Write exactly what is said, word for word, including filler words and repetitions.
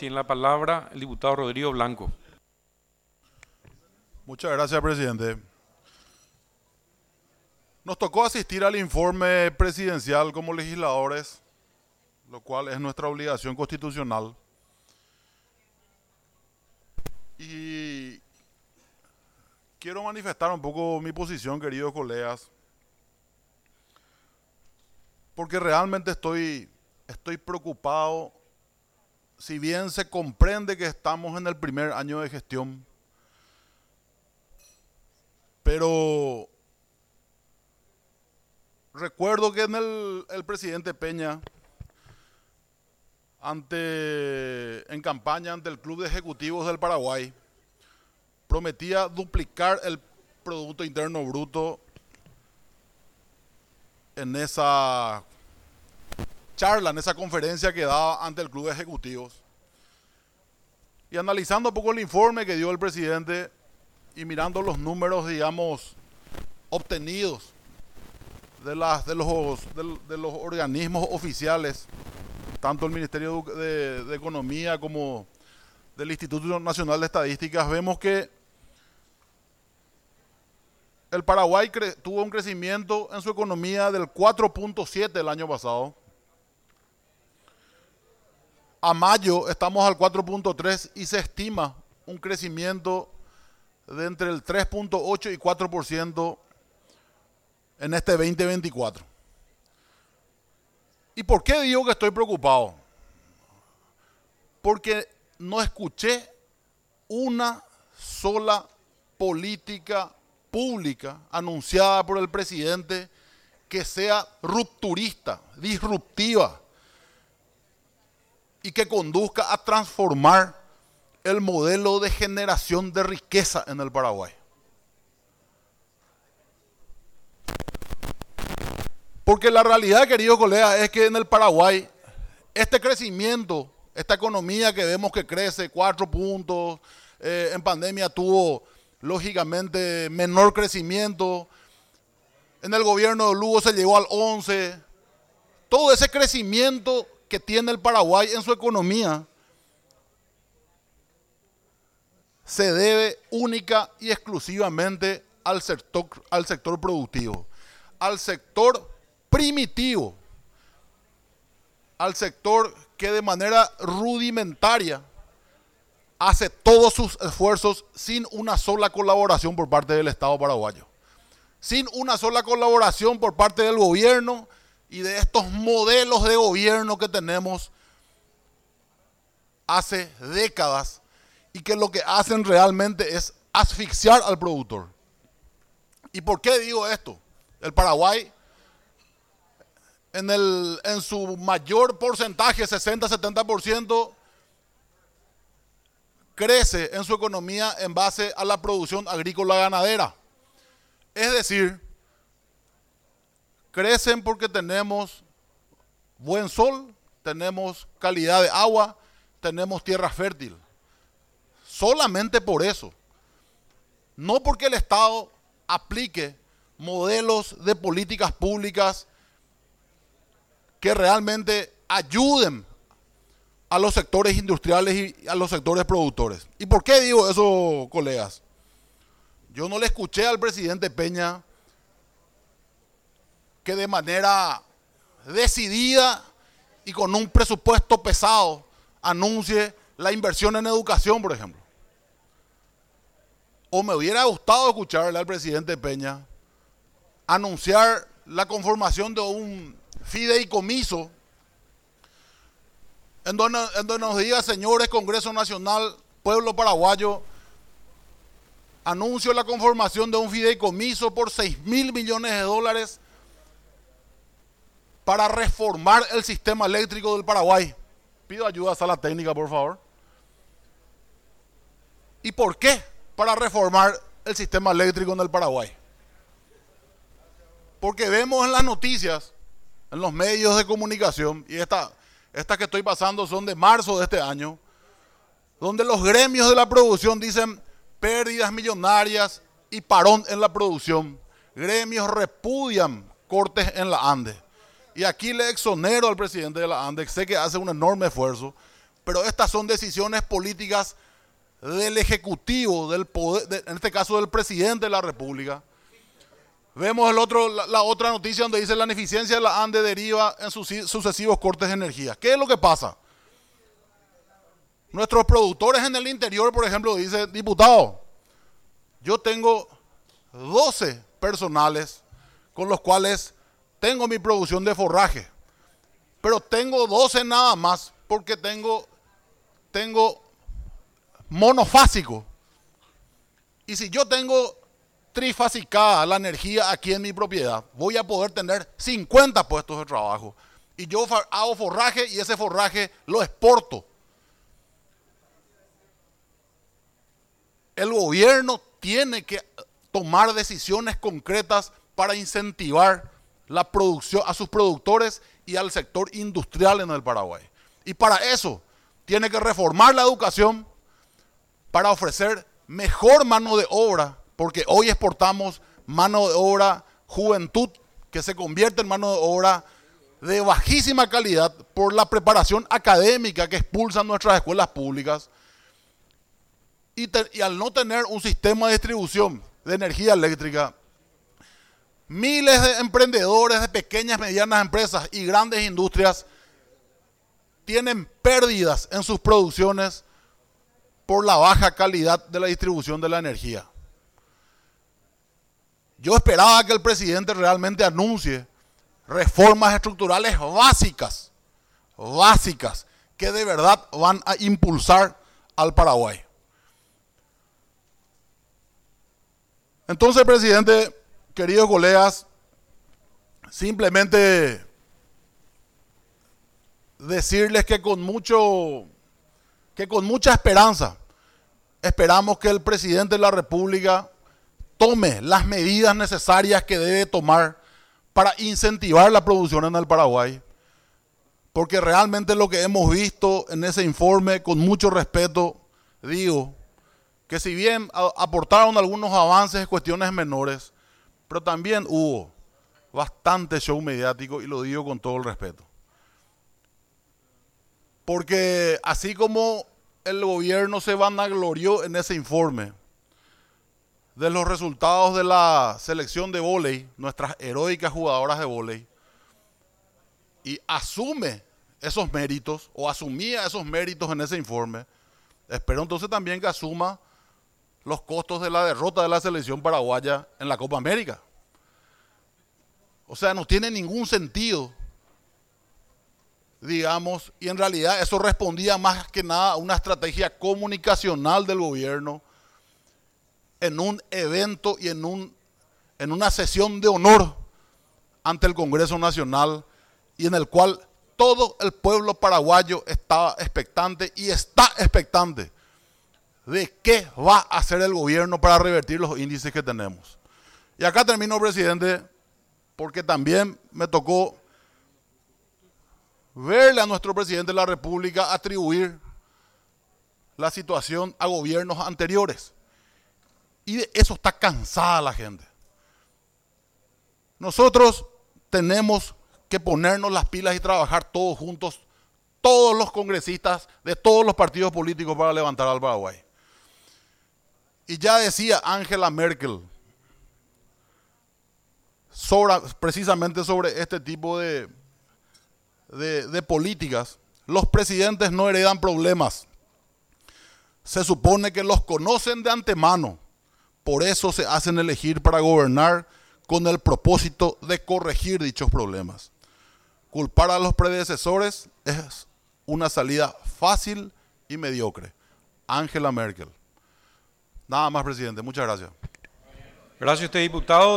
Tiene la palabra el diputado Rodrigo Blanco. Muchas gracias, presidente. Nos tocó asistir al informe presidencial como legisladores, lo cual es nuestra obligación constitucional. Y quiero manifestar un poco mi posición, queridos colegas, porque realmente estoy, estoy preocupado. Si bien se comprende que estamos en el primer año de gestión, pero recuerdo que en el, el presidente Peña, ante, en campaña ante el Club de Ejecutivos del Paraguay, prometía duplicar el Producto Interno Bruto en esa charla, en esa conferencia que daba ante el Club de Ejecutivos. Y analizando un poco el informe que dio el presidente y mirando los números, digamos, obtenidos de, las, de, los, de, de los organismos oficiales, tanto el Ministerio de, de Economía como del Instituto Nacional de Estadísticas, vemos que el Paraguay cre- tuvo un crecimiento en su economía del cuatro punto siete el año pasado. A mayo estamos al cuatro punto tres y se estima un crecimiento de entre el tres punto ocho y cuatro por ciento en este veinte veinticuatro. ¿Y por qué digo que estoy preocupado? Porque no escuché una sola política pública anunciada por el presidente que sea rupturista, disruptiva y que conduzca a transformar el modelo de generación de riqueza en el Paraguay. Porque la realidad, queridos colegas, es que en el Paraguay este crecimiento, esta economía que vemos que crece cuatro puntos, eh, en pandemia tuvo lógicamente menor crecimiento, en el gobierno de Lugo se llegó al once, todo ese crecimiento que tiene el Paraguay en su economía se debe única y exclusivamente al sector, al sector productivo, al sector primitivo, al sector que de manera rudimentaria hace todos sus esfuerzos sin una sola colaboración por parte del Estado paraguayo, sin una sola colaboración por parte del gobierno y de estos modelos de gobierno que tenemos hace décadas y que lo que hacen realmente es asfixiar al productor. ¿Y por qué digo esto? El Paraguay, en, el, en su mayor porcentaje, sesenta a setenta por ciento, crece en su economía en base a la producción agrícola ganadera. Es decir, crecen porque tenemos buen sol, tenemos calidad de agua, tenemos tierra fértil. Solamente por eso. No porque el Estado aplique modelos de políticas públicas que realmente ayuden a los sectores industriales y a los sectores productores. ¿Y por qué digo eso, colegas? Yo no le escuché al presidente Peña que de manera decidida y con un presupuesto pesado anuncie la inversión en educación, por ejemplo. O me hubiera gustado escucharle al presidente Peña anunciar la conformación de un fideicomiso en donde, en donde nos diga: señores Congreso Nacional, pueblo paraguayo, anuncio la conformación de un fideicomiso por seis mil millones de dólares para reformar el sistema eléctrico del Paraguay. Pido ayuda a Sala Técnica, por favor. ¿Y por qué para reformar el sistema eléctrico en el Paraguay? Porque vemos en las noticias, en los medios de comunicación, y esta, estas que estoy pasando son de marzo de este año, donde los gremios de la producción dicen pérdidas millonarias y parón en la producción. Gremios repudian cortes en la ANDE. Y aquí le exonero al presidente de la ANDE, sé que hace un enorme esfuerzo, pero estas son decisiones políticas del Ejecutivo, del poder, de, en este caso del presidente de la República. Vemos el otro, la, la otra noticia donde dice la ineficiencia de la ANDE deriva en sus sucesivos cortes de energía. ¿Qué es lo que pasa? Nuestros productores en el interior, por ejemplo, dicen, diputado, yo tengo doce personales con los cuales tengo mi producción de forraje, pero tengo doce nada más porque tengo, tengo monofásico. Y si yo tengo trifasicada la energía aquí en mi propiedad, voy a poder tener cincuenta puestos de trabajo. Y yo hago forraje y ese forraje lo exporto. El gobierno tiene que tomar decisiones concretas para incentivar la producción a sus productores y al sector industrial en el Paraguay. Y para eso tiene que reformar la educación para ofrecer mejor mano de obra, porque hoy exportamos mano de obra juventud que se convierte en mano de obra de bajísima calidad por la preparación académica que expulsan nuestras escuelas públicas. Y, te, y al no tener un sistema de distribución de energía eléctrica, miles de emprendedores de pequeñas, medianas empresas y grandes industrias tienen pérdidas en sus producciones por la baja calidad de la distribución de la energía. Yo esperaba que el presidente realmente anuncie reformas estructurales básicas, básicas, que de verdad van a impulsar al Paraguay. Entonces, presidente, queridos colegas, simplemente decirles que con mucho, que con mucha esperanza esperamos que el presidente de la República tome las medidas necesarias que debe tomar para incentivar la producción en el Paraguay, porque realmente lo que hemos visto en ese informe, con mucho respeto, digo, que si bien aportaron algunos avances en cuestiones menores, pero también hubo bastante show mediático, y lo digo con todo el respeto. Porque así como el gobierno se vanaglorió en ese informe de los resultados de la selección de vóley, nuestras heroicas jugadoras de vóley, y asume esos méritos, o asumía esos méritos en ese informe, espero entonces también que asuma los costos de la derrota de la selección paraguaya en la Copa América. O sea, no tiene ningún sentido, digamos, y en realidad eso respondía más que nada a una estrategia comunicacional del gobierno en un evento y en, un, en una sesión de honor ante el Congreso Nacional, y en el cual todo el pueblo paraguayo estaba expectante y está expectante de qué va a hacer el gobierno para revertir los índices que tenemos. Y acá termino, presidente, porque también me tocó verle a nuestro presidente de la República atribuir la situación a gobiernos anteriores. Y de eso está cansada la gente. Nosotros tenemos que ponernos las pilas y trabajar todos juntos, todos los congresistas de todos los partidos políticos, para levantar al Paraguay. Y ya decía Angela Merkel, sobre, precisamente sobre este tipo de, de, de políticas, los presidentes no heredan problemas. Se supone que los conocen de antemano, por eso se hacen elegir para gobernar con el propósito de corregir dichos problemas. Culpar a los predecesores es una salida fácil y mediocre. Angela Merkel. Nada más, presidente. Muchas gracias. Gracias a usted, diputado.